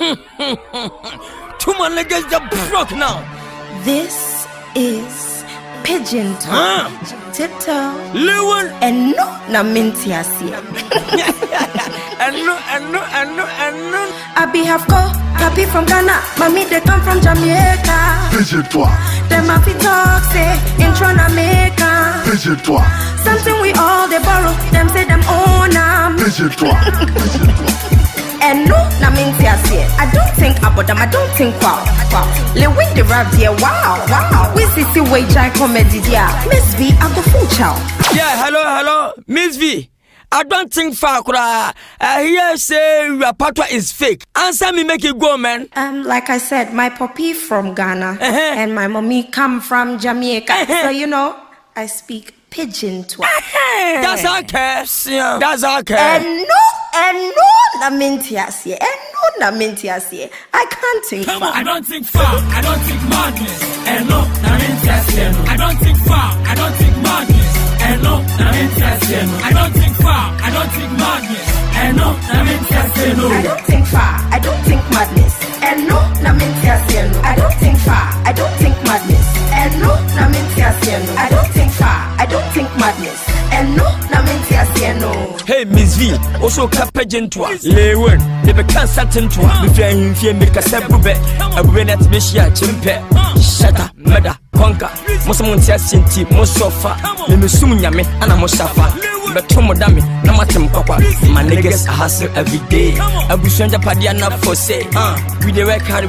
Two more niggas that broke now. This is Pigeon Talk. Tito. Lewin. And no Namintiasi. And no. I be half go, happy from Ghana. Mommy, they come from Jamaica. Pigeon Talk. Them happy talk, say, intro Jamaica. Pigeon Talk. Something we all they borrow. Them say them own them. Pigeon Talk. Pigeon Talk. And no Namintiasi. I don't think about them, I don't think wow. Le win the rap here, wow. We see wage I comedy here. Miss V, I go full chow. Yeah, hello, Miss V. I don't think Fakura. I hear say your patois is fake. Answer me, make it go, man. Like I said, my puppy from Ghana and my mommy come from Jamaica. So you know, I speak Pigeon Talk. That's okay. Yeah. That's okay. And no Namintiasi. I can't think far. I don't think far. I don't think madness. And no Namintiasi. I don't think far. I don't think madness. And no Namintiasi. I don't think far. I don't think madness. And no Namintiasi. I don't think far. I don't think madness. And no Namintiasi. I don't think far. I don't think madness. And no Namintiasi. I don't think far. I don't think madness. And no Namintiasi. Hey, Miss V, also Pigeon Talk. Lewin, they become certain to me. If you make a separate, a win at Mishia Chimpe, Shatter, Meda, Conquer, Mosamuntia Sinti, Mosofa, Lemusumyame, and a Mosafa. But Tomodami, Namatam Papa, my niggas hustle every day. I wish you Padiana for say, with the record,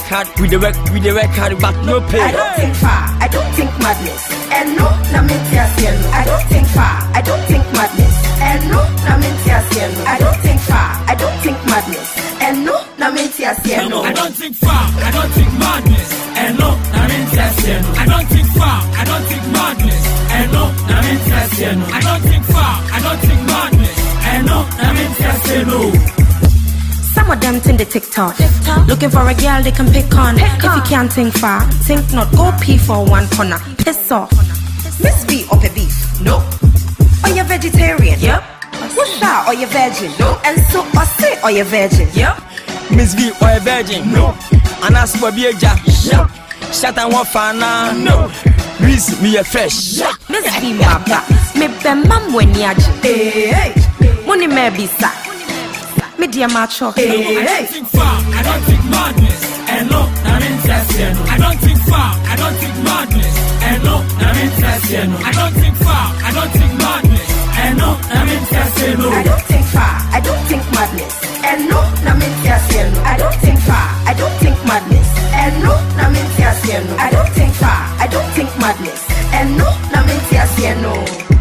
but no pay. I don't think far, I don't think madness. And no Namintiasi. I don't think far, I don't think madness. And no Namintiasi. I don't think far, I don't think madness. And no Namintiasi. I don't think far, I don't think madness. And no Namintiasi. I don't think far, I don't think madness. And no Namintiasi. I don't think far, I don't think madness. And no Namintiasi. Some of them think they TikTok. Looking for a girl they can pick on. If you can't think far, think not. Go pee for one corner. Piss off. Miss V or beef? No. Are you vegetarian? Yep. What's that? Or you virgin? No. And so or say or you virgin? Yep. Miss V or a virgin? No. And as for be a jack? Yep. Shut and one fana? No. Miss me a fresh? Yep. Miss V my back. Me be mam when yaji. Hey. Money may be sa. Media macho. I don't think far, I don't think madness. And no Namintiasi. I don't think far, I don't think madness. And no Namintiasi. I don't think far, I don't think madness. And no Namintiasi. I don't think far, I don't think madness. And no Namintiasi. I don't think far, I don't think madness. And no Namintiasi. I don't think far, I don't think madness. And no Namintiasi.